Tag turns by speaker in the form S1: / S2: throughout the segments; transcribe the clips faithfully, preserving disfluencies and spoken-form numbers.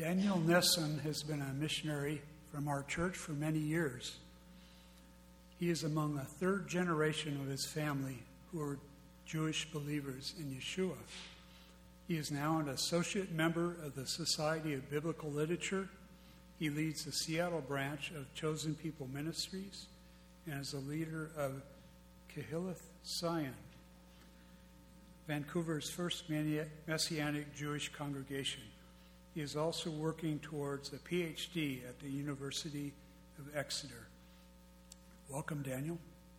S1: Daniel Nesson has been a missionary from our church for many years. He is among a third generation of his family who are Jewish believers in Yeshua. He is now an associate member of the Society of Biblical Literature. He leads the Seattle branch of Chosen People Ministries and is a leader of Kehilloth Zion, Vancouver's first Messianic Jewish congregation. He is also working towards a P H D at the University of Exeter. Welcome, Daniel.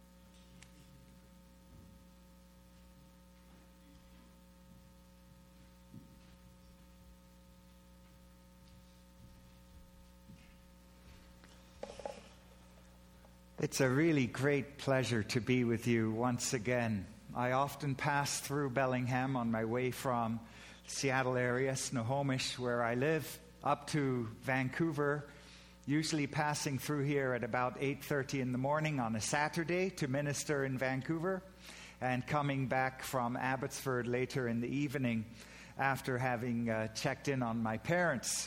S2: It's a really great pleasure to be with you once again. I often pass through Bellingham on my way from Seattle area, Snohomish, where I live, up to Vancouver, usually passing through here at about eight thirty in the morning on a Saturday to minister in Vancouver, and coming back from Abbotsford later in the evening after having uh, checked in on my parents.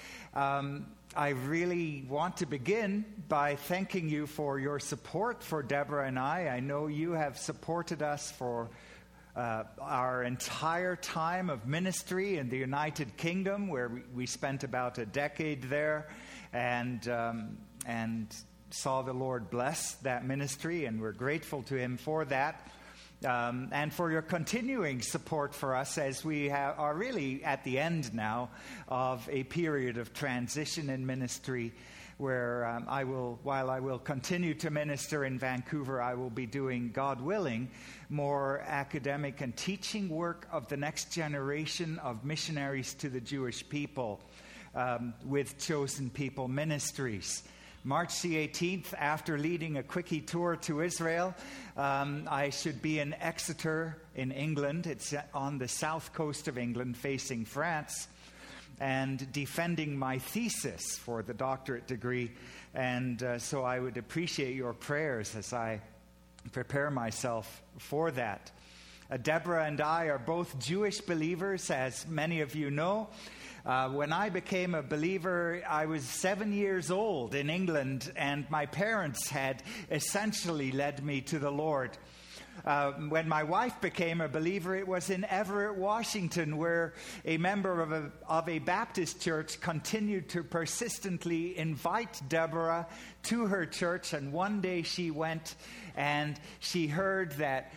S2: Um, I really want to begin by thanking you for your support for Deborah and I. I know you have supported us for uh, our entire time of ministry in the United Kingdom, where we, we spent about a decade there, and um, and saw the Lord bless that ministry, and we're grateful to Him for that. Um, and for your continuing support for us as we ha- are really at the end now of a period of transition in ministry where um, I will, while I will continue to minister in Vancouver, I will be doing, God willing, more academic and teaching work of the next generation of missionaries to the Jewish people um, with Chosen People Ministries. March the eighteenth, after leading a quickie tour to Israel, um, I should be in Exeter in England. It's on the south coast of England, facing France, and defending my thesis for the doctorate degree. And uh, so I would appreciate your prayers as I prepare myself for that. Uh, Deborah and I are both Jewish believers, as many of you know. Uh, when I became a believer, I was seven years old in England, and my parents had essentially led me to the Lord. Uh, when my wife became a believer, it was in Everett, Washington, where a member of a, of a Baptist church continued to persistently invite Deborah to her church. And one day she went and she heard that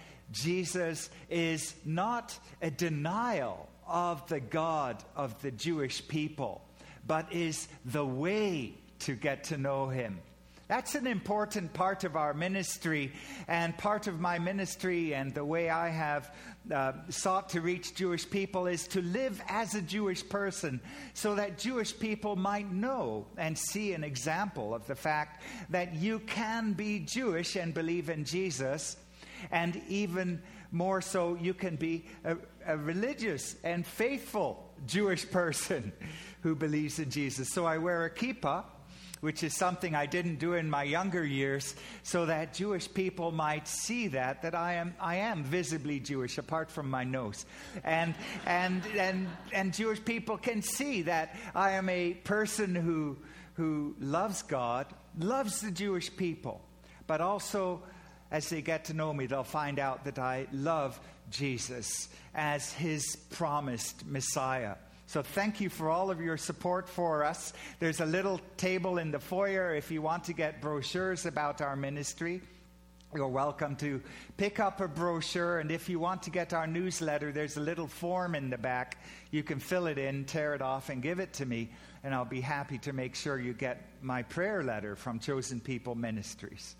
S2: Jesus is not a denial of the God of the Jewish people, but is the way to get to know Him. That's an important part of our ministry, and part of my ministry and the way I have uh, sought to reach Jewish people is to live as a Jewish person so that Jewish people might know and see an example of the fact that you can be Jewish and believe in Jesus, and even more so, you can be a, a religious and faithful Jewish person who believes in Jesus. So I wear a kippah, which is something I didn't do in my younger years, so that Jewish people might see that, that I am I am visibly Jewish, apart from my nose. And and and and Jewish people can see that I am a person who who loves God, loves the Jewish people, but also, as they get to know me, they'll find out that I love Jesus as His promised Messiah. So thank you for all of your support for us. There's a little table in the foyer if you want to get brochures about our ministry. You're welcome to pick up a brochure, and if you want to get our newsletter, there's a little form in the back. You can fill it in, tear it off, and give it to me, and I'll be happy to make sure you get my prayer letter from Chosen People Ministries.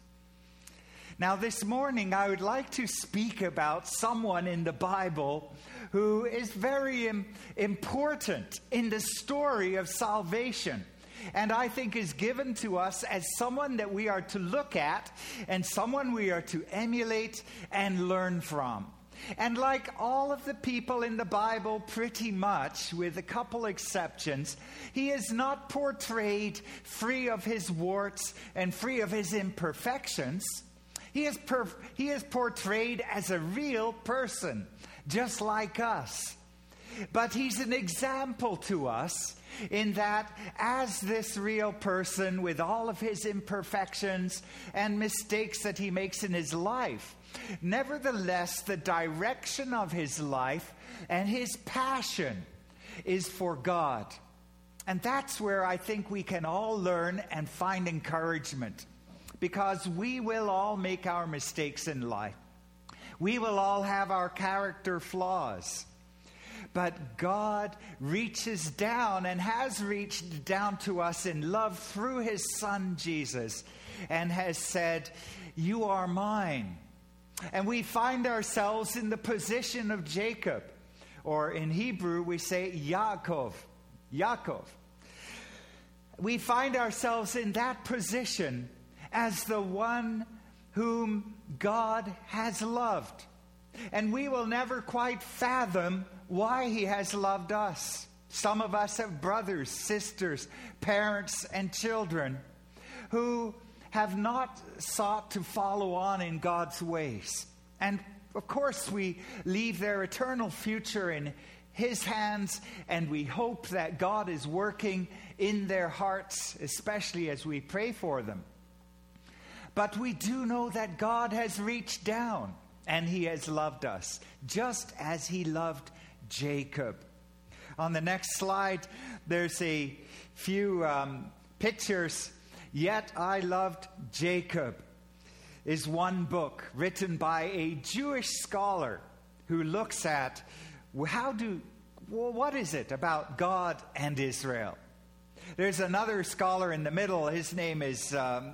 S2: Now, this morning, I would like to speak about someone in the Bible who is very im- important in the story of salvation, and I think is given to us as someone that we are to look at and someone we are to emulate and learn from. And like all of the people in the Bible, pretty much, with a couple exceptions, he is not portrayed free of his warts and free of his imperfections. He is, perf- he is portrayed as a real person, just like us. But he's an example to us in that as this real person with all of his imperfections and mistakes that he makes in his life, nevertheless, the direction of his life and his passion is for God. And that's where I think we can all learn and find encouragement, because we will all make our mistakes in life. We will all have our character flaws. But God reaches down and has reached down to us in love through his Son, Jesus, and has said, "You are mine." And we find ourselves in the position of Jacob, or in Hebrew we say Yaakov. Yaakov. We find ourselves in that position as the one whom God has loved. And we will never quite fathom why he has loved us. Some of us have brothers, sisters, parents, and children who have not sought to follow on in God's ways. And of course, we leave their eternal future in his hands, and we hope that God is working in their hearts, especially as we pray for them. But we do know that God has reached down and he has loved us, just as he loved Jacob. On the next slide, there's a few um, pictures. Yet I Loved Jacob is one book written by a Jewish scholar who looks at how do, well, what is it about God and Israel? There's another scholar in the middle. His name is um,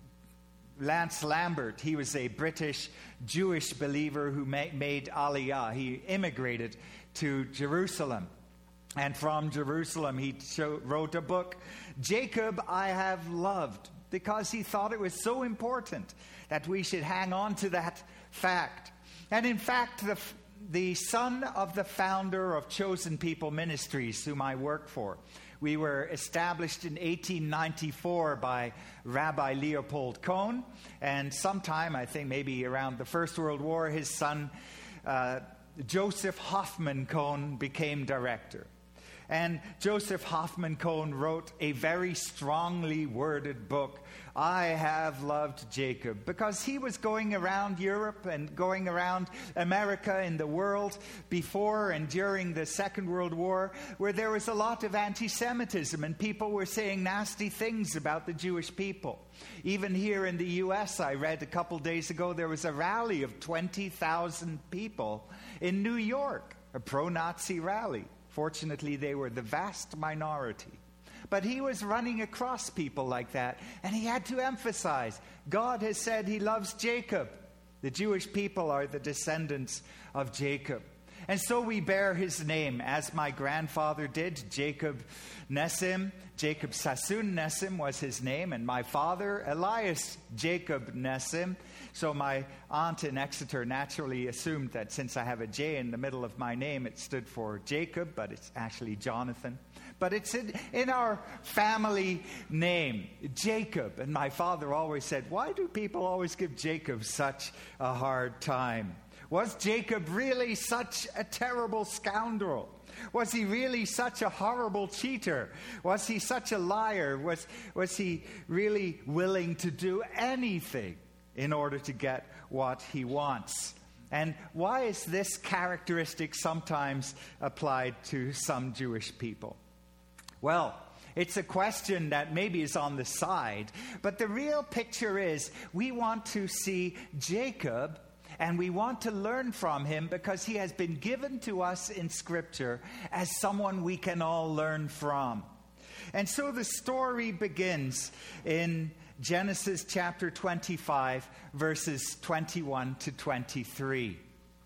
S2: Lance Lambert. He was a British Jewish believer who ma- made Aliyah. He immigrated to Jerusalem. And from Jerusalem, he show, wrote a book, Jacob I Have Loved, because he thought it was so important that we should hang on to that fact. And in fact, the, the son of the founder of Chosen People Ministries, whom I work for, we were established in eighteen ninety-four by Rabbi Leopold Cohn. And sometime, I think maybe around the First World War, his son, uh, Joseph Hoffman Cohn, became director. And Joseph Hoffman Cohn wrote a very strongly worded book, I Have Loved Jacob, because he was going around Europe and going around America and the world before and during the Second World War, where there was a lot of anti-Semitism and people were saying nasty things about the Jewish people. Even here in the U S, I read a couple days ago, there was a rally of twenty thousand people in New York, a pro-Nazi rally. Fortunately, they were the vast minority. But he was running across people like that, and he had to emphasize, God has said he loves Jacob. The Jewish people are the descendants of Jacob. And so we bear his name, as my grandfather did, Jacob Nessim. Jacob Sassoon Nessim was his name, and my father, Elias Jacob Nessim. So my aunt in Exeter naturally assumed that since I have a J in the middle of my name, it stood for Jacob, but it's actually Jonathan. But it's in, in our family name, Jacob. And my father always said, why do people always give Jacob such a hard time? Was Jacob really such a terrible scoundrel? Was he really such a horrible cheater? Was he such a liar? Was, was he really willing to do anything in order to get what he wants? And why is this characteristic sometimes applied to some Jewish people? Well, it's a question that maybe is on the side, but the real picture is we want to see Jacob and we want to learn from him because he has been given to us in Scripture as someone we can all learn from. And so the story begins in Genesis chapter twenty-five, verses twenty-one to twenty-three.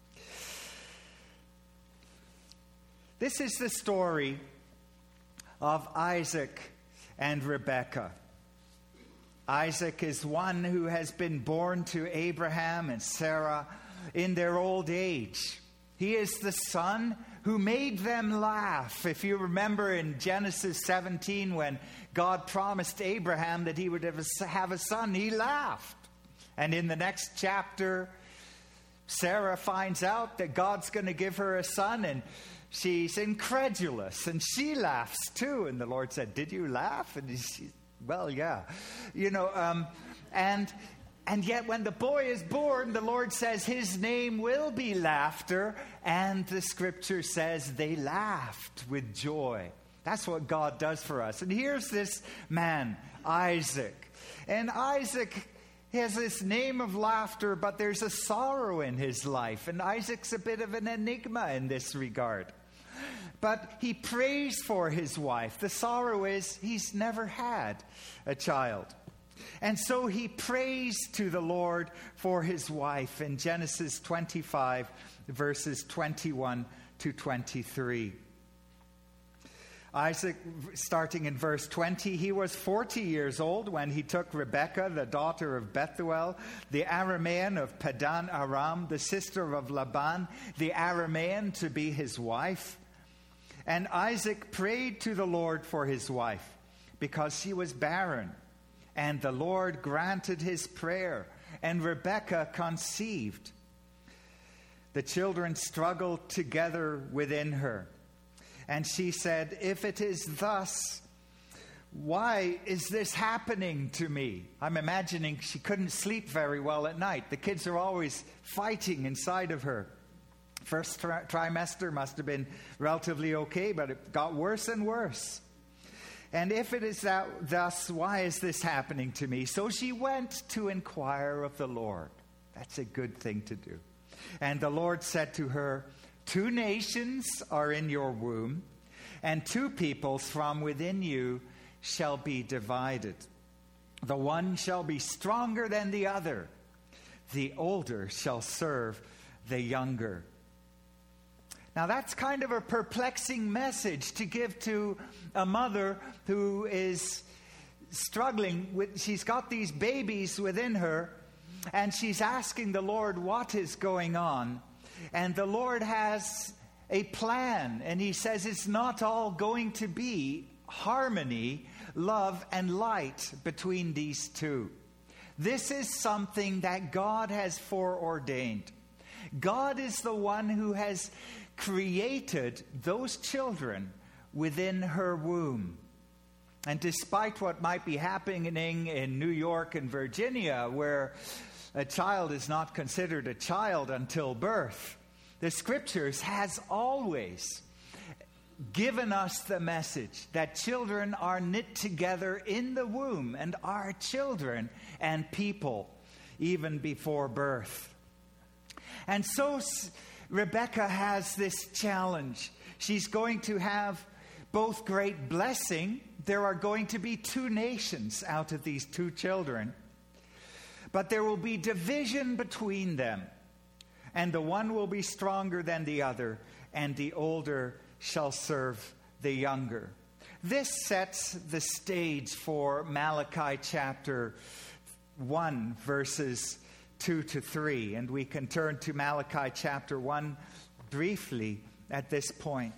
S2: This is the story of Isaac and Rebekah. Isaac is one who has been born to Abraham and Sarah in their old age. He is the son who made them laugh. If you remember in Genesis seventeen, when God promised Abraham that he would have a, have a son, he laughed. And in the next chapter, Sarah finds out that God's going to give her a son, and she's incredulous, and she laughs too. And the Lord said, "Did you laugh?" And she, well, yeah. You know, um, and and yet when the boy is born, the Lord says his name will be Laughter, and the scripture says they laughed with joy. That's what God does for us. And here's this man, Isaac. And Isaac has this name of laughter, but there's a sorrow in his life. And Isaac's a bit of an enigma in this regard. But he prays for his wife. The sorrow is he's never had a child. And so he prays to the Lord for his wife in Genesis twenty-five, verses twenty-one to twenty-three. Isaac, starting in verse twenty, he was forty years old when he took Rebekah, the daughter of Bethuel, the Aramean of Padan Aram, the sister of Laban, the Aramean, to be his wife. And Isaac prayed to the Lord for his wife because she was barren. And the Lord granted his prayer, and Rebekah conceived. The children struggled together within her. And she said, "If it is thus, why is this happening to me?" I'm imagining she couldn't sleep very well at night. The kids are always fighting inside of her. First tri- trimester must have been relatively okay, but it got worse and worse. And if it is that, thus, why is this happening to me? So she went to inquire of the Lord. That's a good thing to do. And the Lord said to her, "Two nations are in your womb, and two peoples from within you shall be divided. The one shall be stronger than the other. The older shall serve the younger." Now that's kind of a perplexing message to give to a mother who is struggling with, she's got these babies within her, and she's asking the Lord what is going on. And the Lord has a plan, and he says it's not all going to be harmony, love, and light between these two. This is something that God has foreordained. God is the one who has created those children within her womb. And despite what might be happening in New York and Virginia, where a child is not considered a child until birth, the scriptures has always given us the message that children are knit together in the womb and are children and people even before birth. And so Rebekah has this challenge. She's going to have both great blessing. There are going to be two nations out of these two children. But there will be division between them. And the one will be stronger than the other, and the older shall serve the younger. This sets the stage for Malachi chapter one, verses two to three. And we can turn to Malachi chapter one briefly at this point.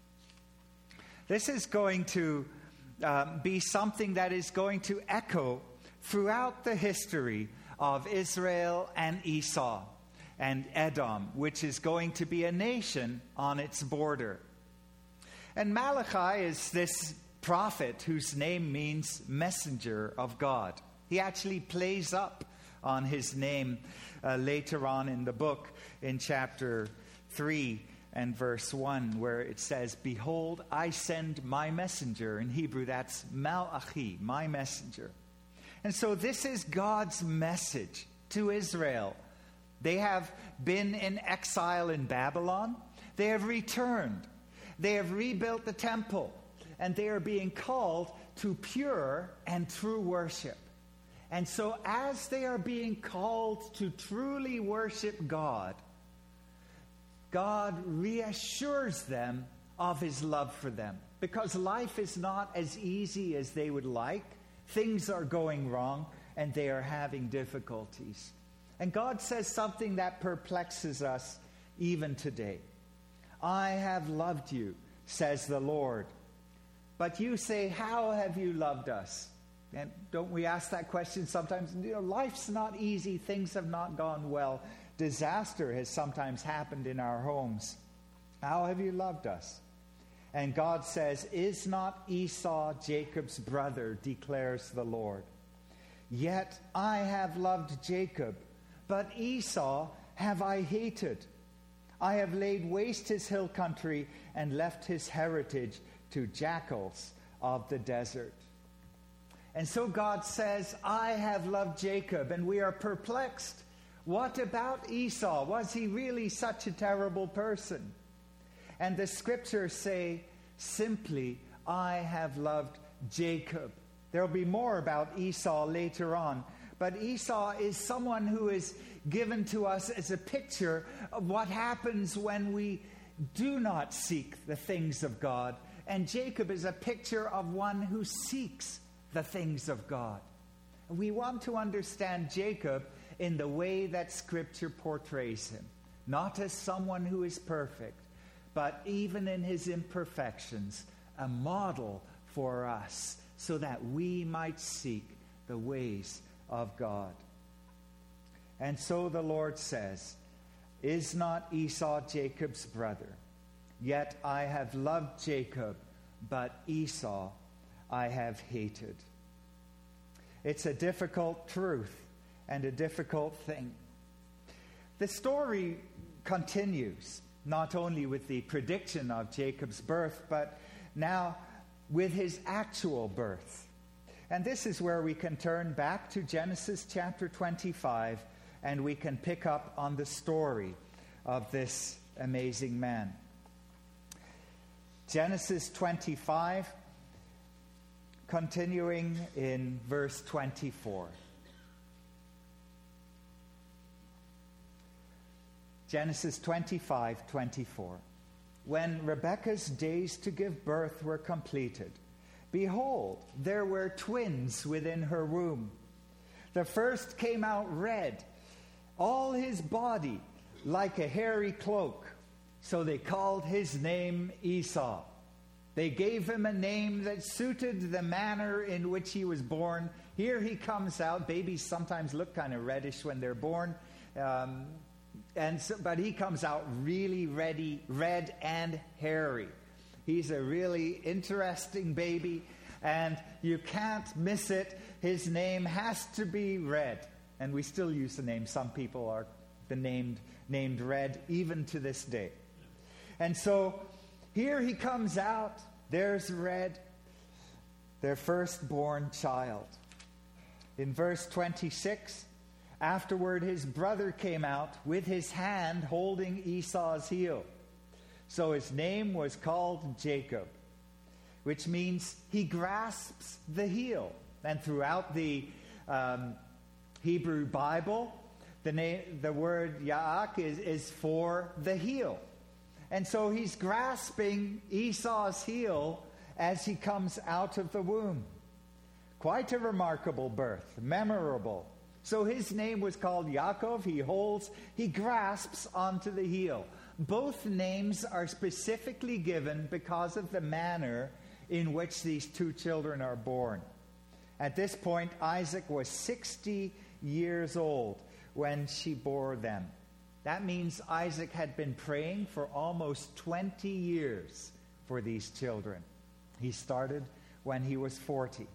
S2: This is going to uh, be something that is going to echo throughout the history of Israel and Esau and Edom, which is going to be a nation on its border. And Malachi is this prophet whose name means messenger of God. He actually plays up on his name uh, later on in the book in chapter three and verse one, where it says, "Behold, I send my messenger." In Hebrew, that's Malachi, my messenger. And so this is God's message to Israel. They have been in exile in Babylon. They have returned. They have rebuilt the temple. And they are being called to pure and true worship. And so as they are being called to truly worship God, God reassures them of his love for them. Because life is not as easy as they would like. Things are going wrong, and they are having difficulties. And God says something that perplexes us even today. "I have loved you, says the Lord. But you say, how have you loved us?" And don't we ask that question sometimes? You know, life's not easy. Things have not gone well. disaster has sometimes happened in our homes. How have you loved us? And God says, is not Esau Jacob's brother, declares the Lord. Yet I have loved Jacob, but Esau have I hated. I have laid waste his hill country and left his heritage to jackals of the desert. And so God says, I have loved Jacob, and we are perplexed. What about Esau? Was he really such a terrible person? And the scriptures say, simply, I have loved Jacob. There will be more about Esau later on. But Esau is someone who is given to us as a picture of what happens when we do not seek the things of God. And Jacob is a picture of one who seeks the things of God. We want to understand Jacob in the way that Scripture portrays him. Not as someone who is perfect, but even in his imperfections, a model for us so that we might seek the ways of God. And so the Lord says, is not Esau Jacob's brother? Yet I have loved Jacob, but Esau I have hated. It's a difficult truth and a difficult thing. The story continues, not only with the prediction of Jacob's birth, but now with his actual birth. And this is where we can turn back to Genesis chapter twenty-five, and we can pick up on the story of this amazing man. Genesis twenty-five, continuing in verse twenty-four. Genesis twenty-five, twenty-four. When Rebekah's days to give birth were completed, behold, there were twins within her womb. The first came out red, all his body like a hairy cloak. So they called his name Esau. They gave him a name that suited the manner in which he was born. Here he comes out. Babies sometimes look kind of reddish when they're born. Um, and so, but he comes out really ready, red and hairy. He's a really interesting baby, and you can't miss it. His name has to be Red. And we still use the name. Some people are the named, named Red, even to this day. And so here he comes out. There's Red, their firstborn child. In verse twenty-six, afterward his brother came out with his hand holding Esau's heel. So his name was called Jacob, which means he grasps the heel. And throughout the um, Hebrew Bible, the, name, the word Yaak is, is for the heel. And so he's grasping Esau's heel as he comes out of the womb. Quite a remarkable birth, memorable. So his name was called Yaakov. He holds, he grasps onto the heel. Both names are specifically given because of the manner in which these two children are born. At this point, Isaac was sixty years old when she bore them. That means Isaac had been praying for almost twenty years for these children. He started when he was forty.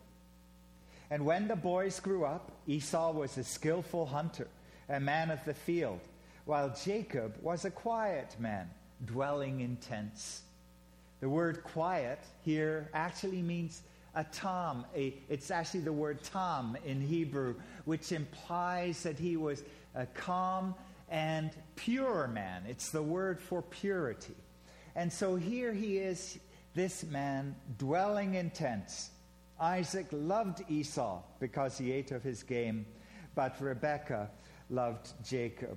S2: And when the boys grew up, Esau was a skillful hunter, a man of the field, while Jacob was a quiet man, dwelling in tents. The word quiet here actually means a tam. A, it's actually the word tam in Hebrew, which implies that he was a calm and pure man. It's the word for purity. And so here he is, this man, dwelling in tents. Isaac loved Esau because he ate of his game, but Rebekah loved Jacob.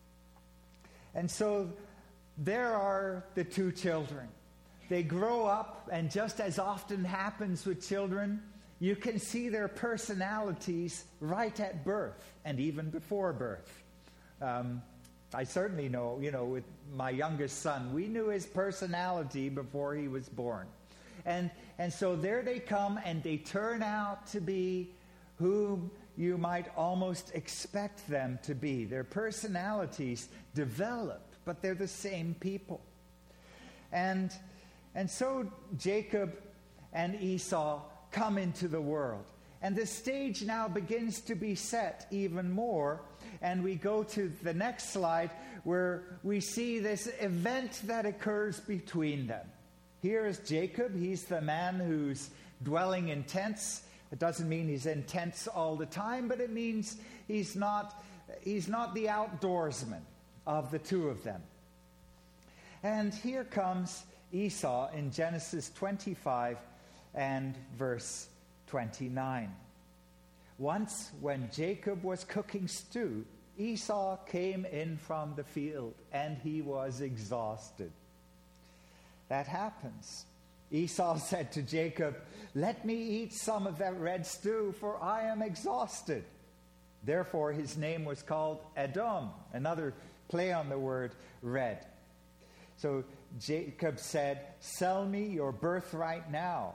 S2: And so there are the two children. They grow up, and just as often happens with children, you can see their personalities right at birth and even before birth. Um, I certainly know, you know, with my youngest son, we knew his personality before he was born. And and so there they come, and they turn out to be whom you might almost expect them to be. Their personalities develop, but they're the same people. And, and so Jacob and Esau come into the world. And the stage now begins to be set even more. And we go to the next slide where we see this event that occurs between them. Here is Jacob. He's the man who's dwelling in tents. It doesn't mean he's in tents all the time, but it means he's not, he's not the outdoorsman of the two of them. And here comes Esau in Genesis twenty-five and verse twenty-nine. Once when Jacob was cooking stew, Esau came in from the field, and he was exhausted. That happens. Esau said to Jacob, "Let me eat some of that red stew, for I am exhausted." Therefore his name was called Edom, another play on the word red. So Jacob said, "Sell me your birthright now."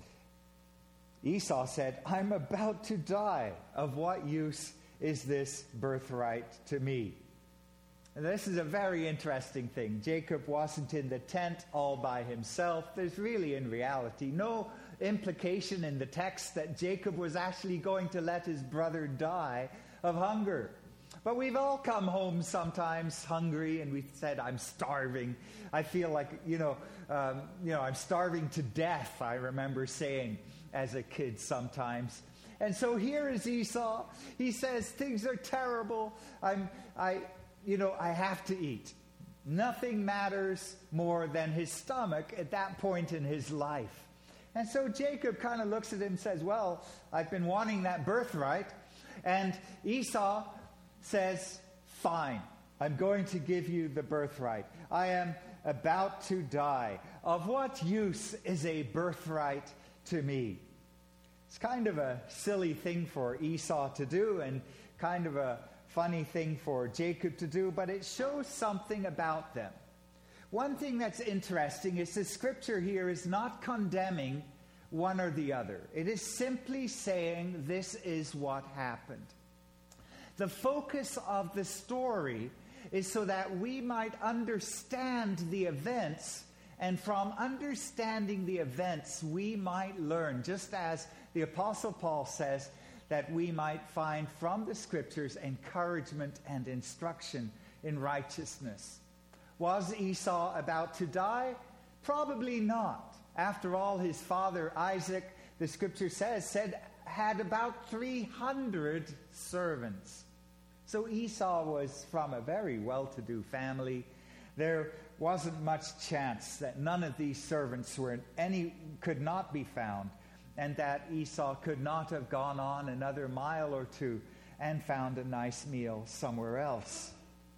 S2: Esau said, "I'm about to die. Of what use is this birthright to me?" And this is a very interesting thing. Jacob wasn't in the tent all by himself. There's really, in reality, no implication in the text that Jacob was actually going to let his brother die of hunger. But we've all come home sometimes hungry, and we've said, "I'm starving. I feel like, you know, um, you know, I'm starving to death," I remember saying as a kid sometimes. And so here is Esau. He says, "Things are terrible. I'm, I, you know, I have to eat." Nothing matters more than his stomach at that point in his life. And so Jacob kind of looks at him and says, "Well, I've been wanting that birthright." And Esau says, "Fine, I'm going to give you the birthright. I am about to die. Of what use is a birthright to me?" It's kind of a silly thing for Esau to do, and kind of a funny thing for Jacob to do, but it shows something about them. One thing that's interesting is the scripture here is not condemning one or the other. It is simply saying this is what happened. The focus of the story is so that we might understand the events, and from understanding the events we might learn, just as the Apostle Paul says, that we might find from the scriptures encouragement and instruction in righteousness. Was Esau about to die? Probably not. After all, his father Isaac, the scripture says, said had about three hundred servants. So Esau was from a very well-to-do family. There wasn't much chance that none of these servants were any could not be found, and that Esau could not have gone on another mile or two and found a nice meal somewhere else.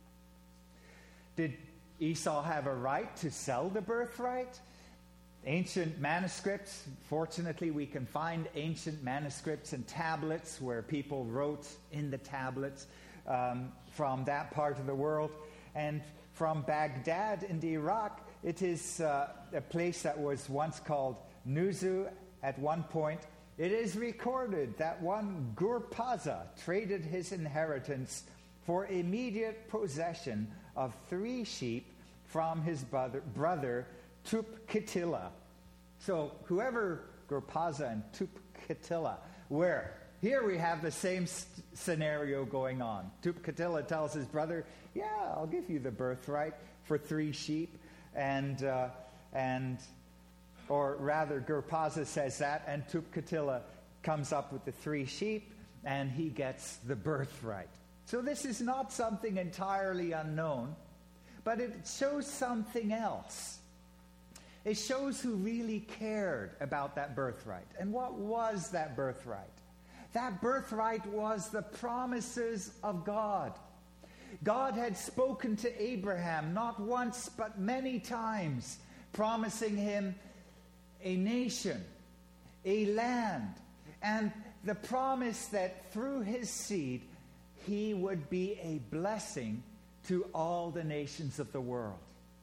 S2: Did Esau have a right to sell the birthright? Ancient manuscripts, fortunately we can find ancient manuscripts and tablets where people wrote in the tablets um, from that part of the world. And from Baghdad in Iraq, it is uh, a place that was once called Nuzu. At one point, it is recorded that one Gurpaza traded his inheritance for immediate possession of three sheep from his brother, brother Tupkitila. So whoever Gurpaza and Tupkitila were, here we have the same st- scenario going on. Tupkitila tells his brother, "Yeah, I'll give you the birthright for three sheep," and uh, and. Or rather, Gurpaza says that, and Tupkitila comes up with the three sheep, and he gets the birthright. So this is not something entirely unknown, but it shows something else. It shows who really cared about that birthright. And what was that birthright? That birthright was the promises of God. God had spoken to Abraham not once but many times, promising him a nation, a land, and the promise that through his seed he would be a blessing to all the nations of the world.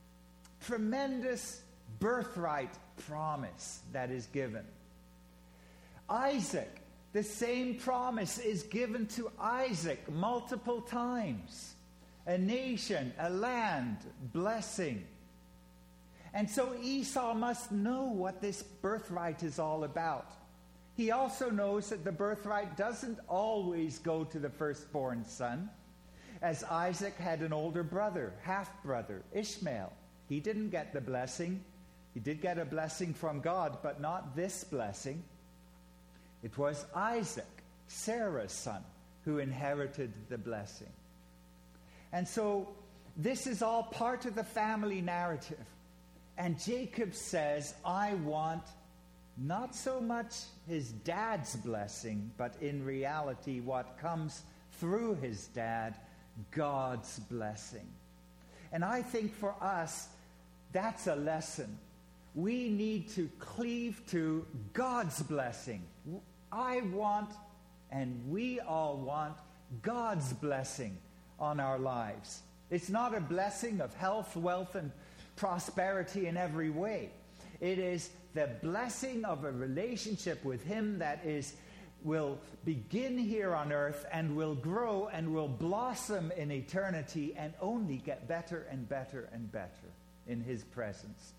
S2: Tremendous birthright promise that is given. Isaac the same promise is given to Isaac multiple times. A nation, a land, blessing. And so Esau must know what this birthright is all about. He also knows that the birthright doesn't always go to the firstborn son, as Isaac had an older brother, half-brother, Ishmael. He didn't get the blessing. He did get a blessing from God, but not this blessing. It was Isaac, Sarah's son, who inherited the blessing. And so this is all part of the family narrative. And Jacob says, I want not so much his dad's blessing, but in reality what comes through his dad, God's blessing. And I think for us, that's a lesson. We need to cleave to God's blessing. I want, and we all want, God's blessing on our lives. It's not a blessing of health, wealth, and prosperity in every way. It is the blessing of a relationship with Him that is will begin here on earth and will grow and will blossom in eternity and only get better and better and better in His presence.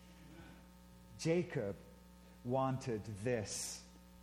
S2: Jacob wanted this.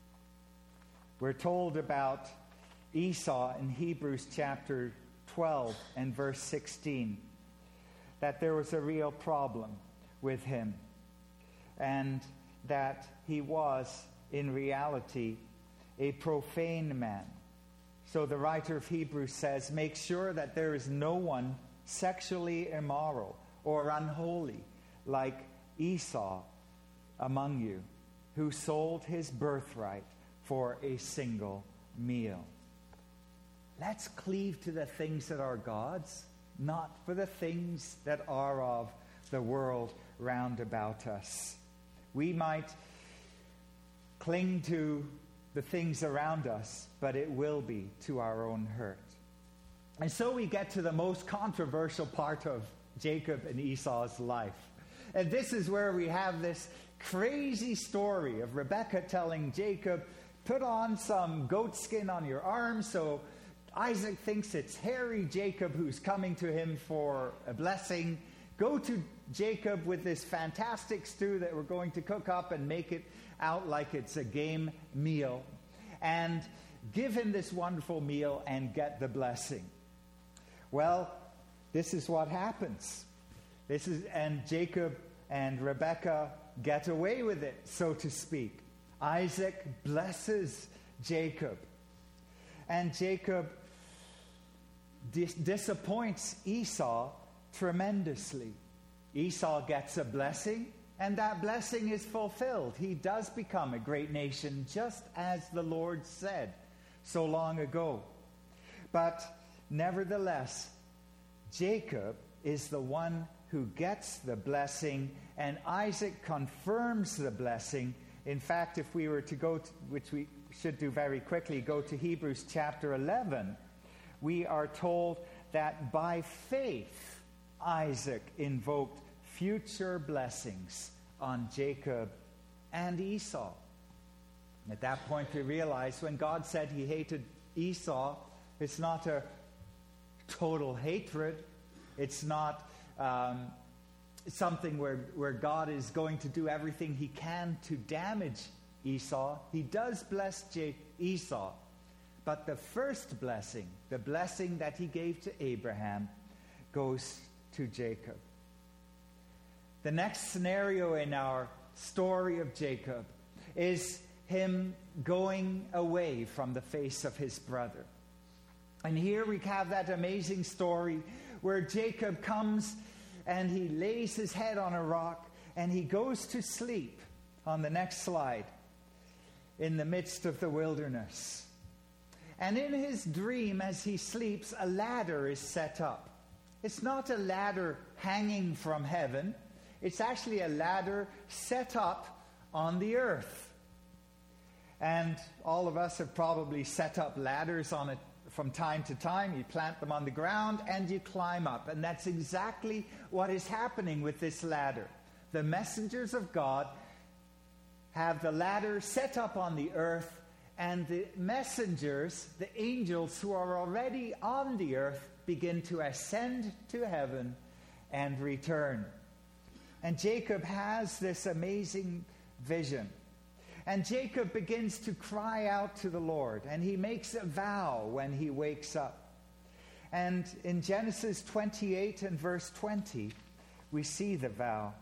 S2: We're told about Esau in Hebrews chapter twelve and verse sixteen that there was a real problem with him, and that he was, in reality, a profane man. So the writer of Hebrews says, make sure that there is no one sexually immoral or unholy like Esau among you, who sold his birthright for a single meal. Let's cleave to the things that are God's, not for the things that are of the world round about us. We might cling to the things around us, but it will be to our own hurt. And so we get to the most controversial part of Jacob and Esau's life. And this is where we have this crazy story of Rebekah telling Jacob, put on some goat skin on your arm, so Isaac thinks it's hairy Jacob who's coming to him for a blessing. Go to Jacob with this fantastic stew that we're going to cook up and make it out like it's a game meal. And give him this wonderful meal and get the blessing. Well, this is what happens. This is, and Jacob and Rebekah get away with it, so to speak. Isaac blesses Jacob. And Jacob dis- disappoints Esau tremendously. Esau gets a blessing, and that blessing is fulfilled. He does become a great nation, just as the Lord said so long ago. But nevertheless, Jacob is the one who gets the blessing, and Isaac confirms the blessing. In fact, if we were to go to, which we should do very quickly, go to Hebrews chapter eleven, we are told that by faith Isaac invoked future blessings on Jacob and Esau. At that point we realize when God said He hated Esau, it's not a total hatred. It's not um, something where, where God is going to do everything He can to damage Esau. He does bless J- Esau. But the first blessing, the blessing that He gave to Abraham, goes to Jacob. The next scenario in our story of Jacob is him going away from the face of his brother. And here we have that amazing story where Jacob comes and he lays his head on a rock and he goes to sleep, on the next slide, in the midst of the wilderness. And in his dream, as he sleeps, a ladder is set up. It's not a ladder hanging from heaven. It's actually a ladder set up on the earth. And all of us have probably set up ladders on it from time to time. You plant them on the ground and you climb up. And that's exactly what is happening with this ladder. The messengers of God have the ladder set up on the earth, And the messengers, the angels who are already on the earth, begin to ascend to heaven and return. And Jacob has this amazing vision. And Jacob begins to cry out to the Lord, and he makes a vow when he wakes up. And in Genesis twenty-eight and verse twenty, we see the vow.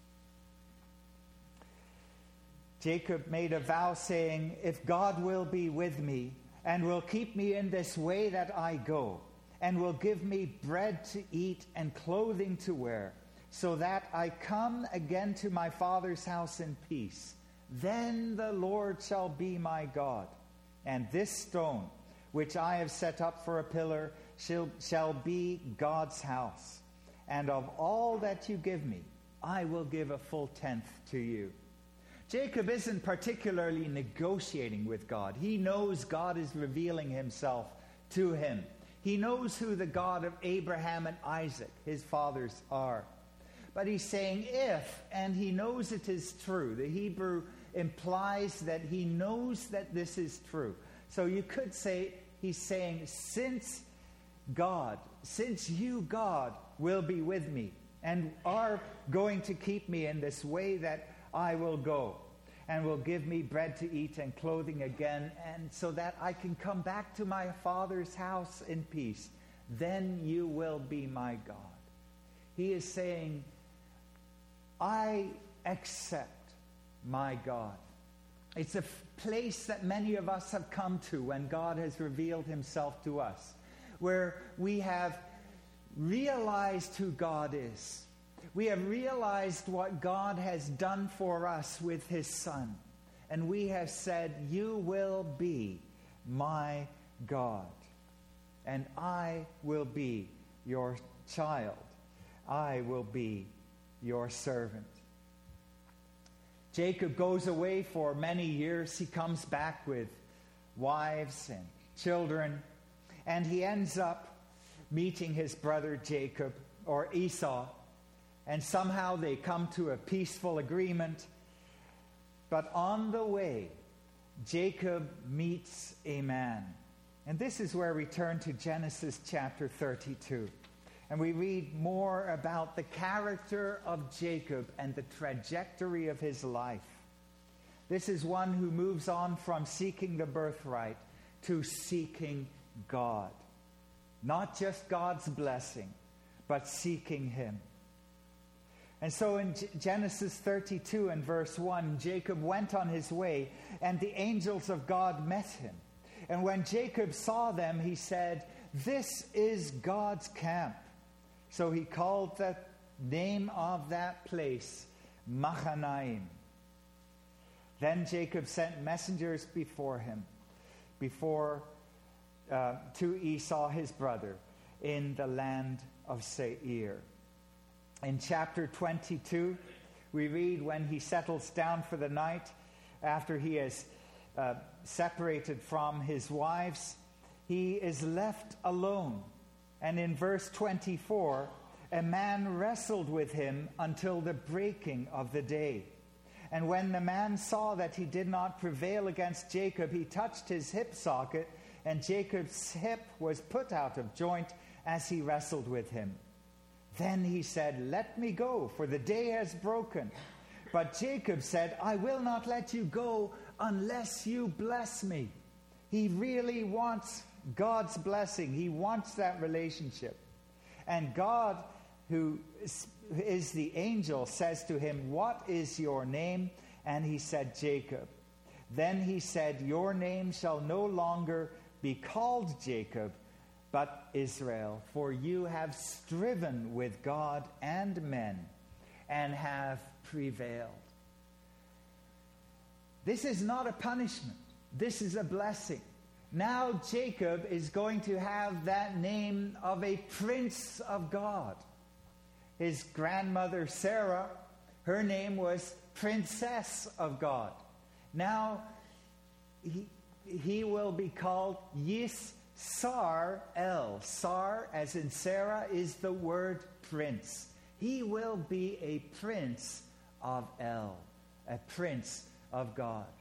S2: Jacob made a vow saying, "If God will be with me and will keep me in this way that I go, and will give me bread to eat and clothing to wear, so that I come again to my father's house in peace, then the Lord shall be my God, and this stone which I have set up for a pillar shall, shall be God's house. And of all that you give me, I will give a full tenth to you." Jacob isn't particularly negotiating with God. He knows God is revealing himself to him. He knows who the God of Abraham and Isaac, his fathers, are. But he's saying if, and he knows it is true. The Hebrew implies that he knows that this is true. So you could say, he's saying, since God, since you, God, will be with me and are going to keep me in this way that I will go, and will give me bread to eat and clothing again, and so that I can come back to my father's house in peace, then you will be my God. He is saying, I accept my God. It's a f- place that many of us have come to when God has revealed himself to us, where we have realized who God is. We have realized what God has done for us with his Son. And we have said, you will be my God. And I will be your child. I will be your servant. Jacob goes away for many years. He comes back with wives and children. And he ends up meeting his brother Jacob, or Esau. And somehow they come to a peaceful agreement. But on the way, Jacob meets a man. And this is where we turn to Genesis chapter thirty-two. And we read more about the character of Jacob and the trajectory of his life. This is one who moves on from seeking the birthright to seeking God. Not just God's blessing, but seeking him. And so in G- Genesis thirty-two and verse one, Jacob went on his way, and the angels of God met him. And when Jacob saw them, he said, "This is God's camp." So he called the name of that place Mahanaim. Then Jacob sent messengers before him, before uh, to Esau his brother, in the land of Seir. In chapter twenty-two, we read when he settles down for the night, after he has uh, separated from his wives, he is left alone. And in verse twenty-four, a man wrestled with him until the breaking of the day. And when the man saw that he did not prevail against Jacob, he touched his hip socket, and Jacob's hip was put out of joint as he wrestled with him. Then he said, "Let me go, for the day has broken." But Jacob said, "I will not let you go unless you bless me." He really wants God's blessing. He wants that relationship. And God, who is the angel, says to him, "What is your name?" And he said, "Jacob." Then he said, "Your name shall no longer be called Jacob, but Israel, for you have striven with God and men and have prevailed." This is not a punishment. This is a blessing. Now Jacob is going to have that name of a prince of God. His grandmother Sarah, her name was Princess of God. Now he, he will be called Yis Sar El. Sar, as in Sarah, is the word prince. He will be a prince of El, a prince of God.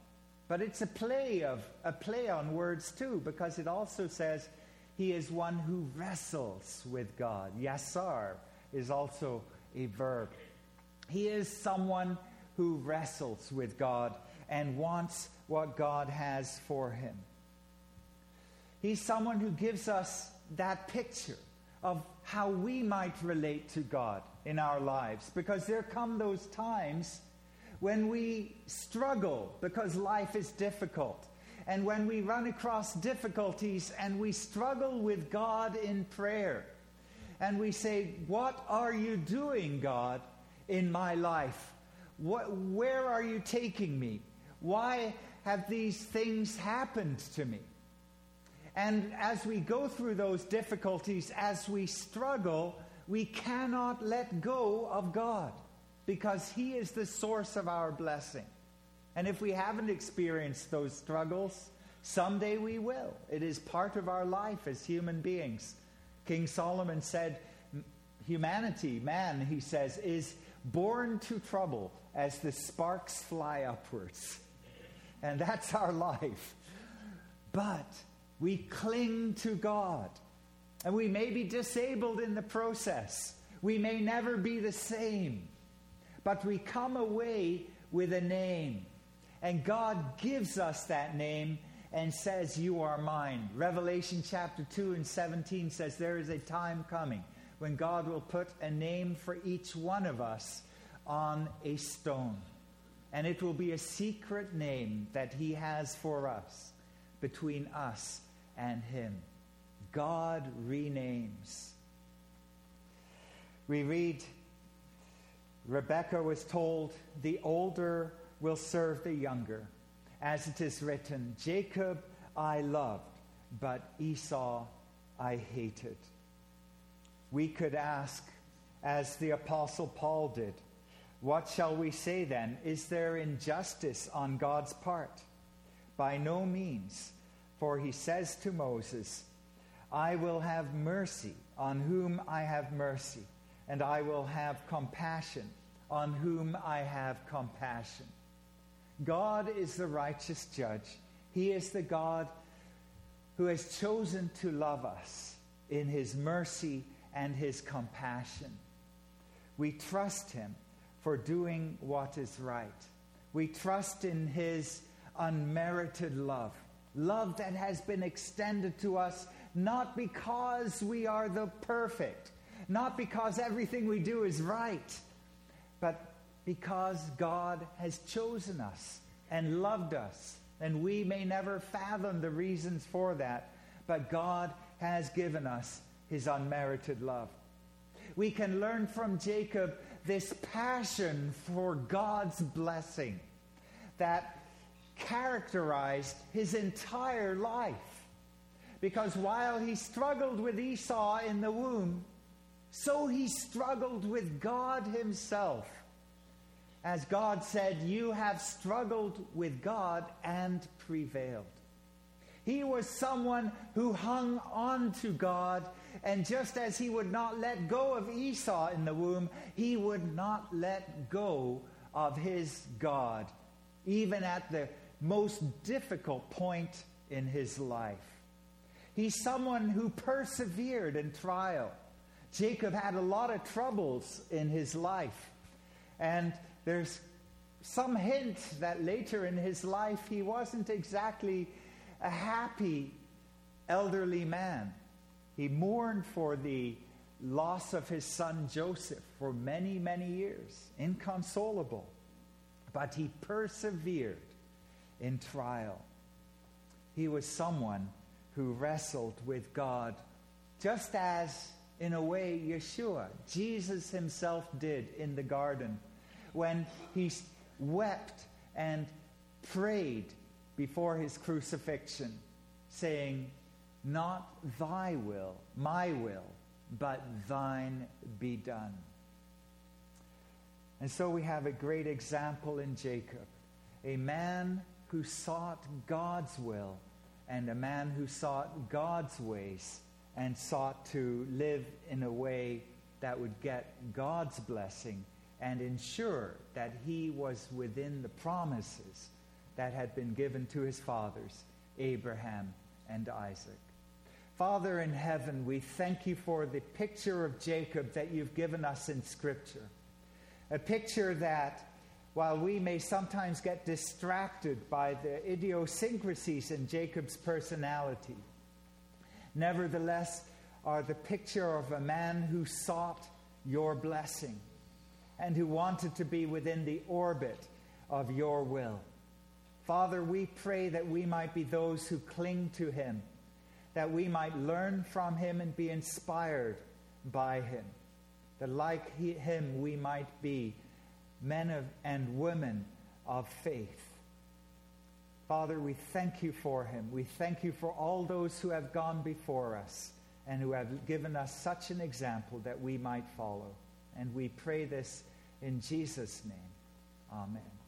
S2: But it's a play of a play on words too, because it also says he is one who wrestles with God. Yasar is also a verb. He is someone who wrestles with God and wants what God has for him. He's someone who gives us that picture of how we might relate to God in our lives, because there come those times when we struggle because life is difficult, and when we run across difficulties and we struggle with God in prayer, and we say, what are you doing, God, in my life? What, where are you taking me? Why have these things happened to me? And as we go through those difficulties, as we struggle, we cannot let go of God, because he is the source of our blessing. And if we haven't experienced those struggles, someday we will. It is part of our life as human beings. King Solomon said, humanity, man, he says, is born to trouble as the sparks fly upwards. And that's our life. But we cling to God. And we may be disabled in the process. We may never be the same. But we come away with a name. And God gives us that name and says, you are mine. Revelation chapter two and seventeen says there is a time coming when God will put a name for each one of us on a stone. And it will be a secret name that he has for us, between us and him. God renames. We read, Rebekah was told, the older will serve the younger. As it is written, Jacob I loved, but Esau I hated. We could ask, as the Apostle Paul did, what shall we say then? Is there injustice on God's part? By no means, for he says to Moses, I will have mercy on whom I have mercy, and I will have compassion on whom I have compassion. God is the righteous judge. He is the God who has chosen to love us in his mercy and his compassion. We trust him for doing what is right. We trust in his unmerited love, love that has been extended to us not because we are the perfect, not because everything we do is right, but because God has chosen us and loved us. And we may never fathom the reasons for that, but God has given us his unmerited love. We can learn from Jacob this passion for God's blessing that characterized his entire life. Because while he struggled with Esau in the womb, so he struggled with God himself. As God said, you have struggled with God and prevailed. He was someone who hung on to God, and just as he would not let go of Esau in the womb, he would not let go of his God, even at the most difficult point in his life. He's someone who persevered in trial. Jacob had a lot of troubles in his life, and there's some hint that later in his life he wasn't exactly a happy elderly man. He mourned for the loss of his son Joseph for many, many years, inconsolable. But he persevered in trial. He was someone who wrestled with God, just as, in a way, Yeshua, Jesus himself did in the garden, when he wept and prayed before his crucifixion, saying, not thy will, my will, but thine be done. And so we have a great example in Jacob, a man who sought God's will and a man who sought God's ways and sought to live in a way that would get God's blessing and ensure that he was within the promises that had been given to his fathers, Abraham and Isaac. Father in heaven, we thank you for the picture of Jacob that you've given us in Scripture. A picture that, while we may sometimes get distracted by the idiosyncrasies in Jacob's personality, nevertheless are the picture of a man who sought your blessing and who wanted to be within the orbit of your will. Father, we pray that we might be those who cling to him, that we might learn from him and be inspired by him, that like he, him we might be men of, and women of faith. Father, we thank you for him. We thank you for all those who have gone before us and who have given us such an example that we might follow. And we pray this in Jesus' name. Amen.